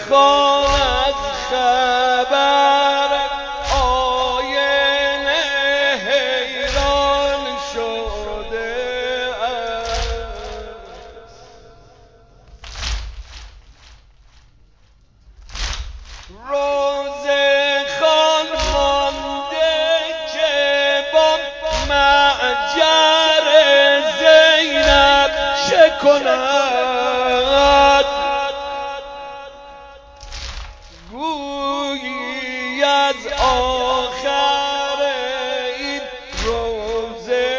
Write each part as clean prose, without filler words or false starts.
خان از خبر آینه حیران شده است. روزخان مانده که با معجر زینب چه کند، گویی از آخر این روزه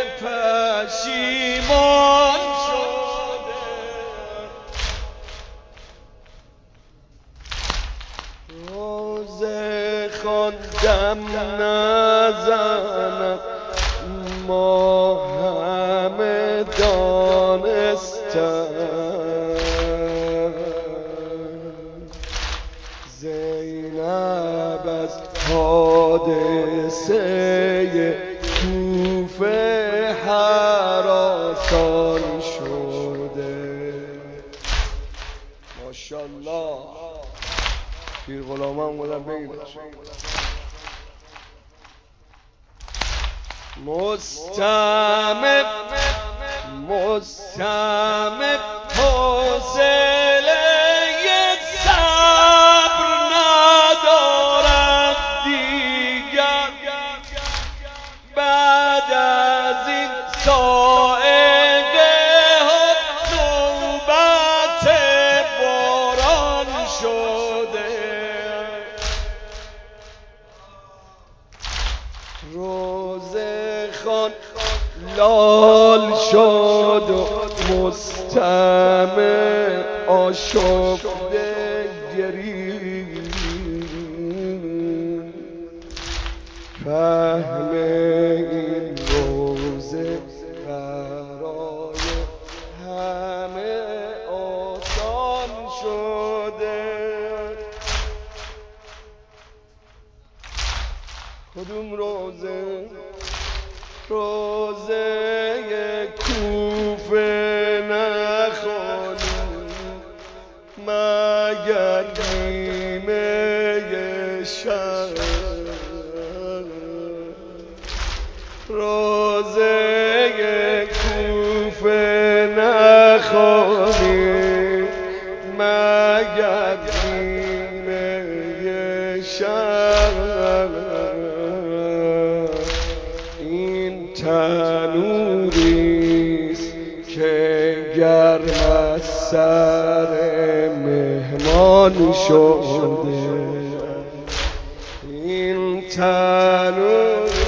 پشیمان شده. روزخان دم نزند ما همه دانستم، زینب از حادثه کوفه هراسان شده. ماشاءالله پیر غلامه اومدن بگیرن. مستمع حوصله صبر ندارد دیگر، بعد از این صاعقه ها نوبت باران شده. روزخان لال شد و مستمع آشفته گریست، فهم این روزه برای همه آسان شده. کدوم روزه؟ روزه کوفه نخوانی مگر نیمه شب، روزه کوفه نخوانی مگر نیمه شب. این تنوریست که گرم از سر مهمان شده. این تنور